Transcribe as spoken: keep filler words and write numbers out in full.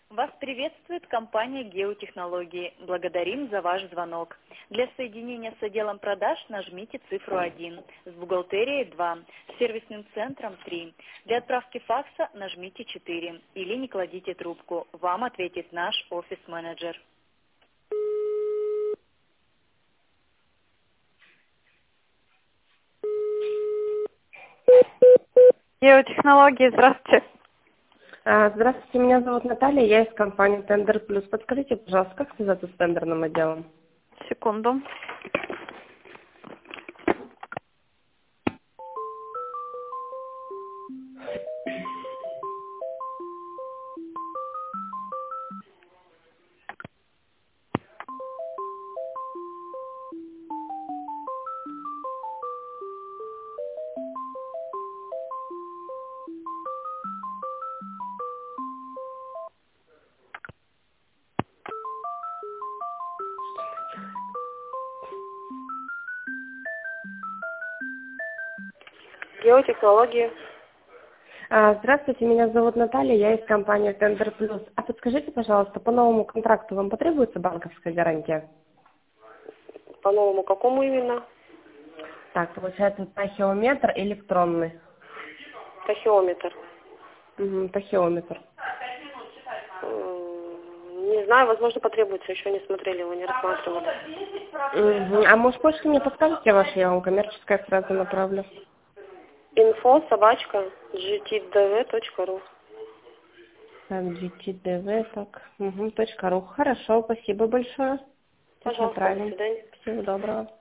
Вас приветствует компания «Геотехнологии». Благодарим за ваш звонок. Для соединения с отделом продаж нажмите цифру один, с бухгалтерией два, с сервисным центром три. Для отправки факса нажмите четыре или не кладите трубку. Вам ответит наш офис-менеджер. Геотехнологии, здравствуйте. А, Здравствуйте, меня зовут Наталья, я из компании Тендер Плюс. Подскажите, пожалуйста, как связаться с тендерным отделом? Секунду. Геотехнологии. А, Здравствуйте, меня зовут Наталья, я из компании Тендер Плюс. А подскажите, пожалуйста, по новому контракту вам потребуется банковская гарантия? По новому какому именно? Так, получается, тахиометр электронный. Тахиометр. Угу, тахиометр. М, Не знаю, возможно, потребуется. Еще не смотрели его, не рассматривали. Угу. А может, почту мне подскажете вашу, я вам коммерческое сразу направлю. Инфо собачка джи ти ди ви точка ру. Так, джи ти ди ви, так, угу, точка ру. Хорошо, спасибо большое. Сейчас Пожалуйста, до направим. свидания. Всего доброго.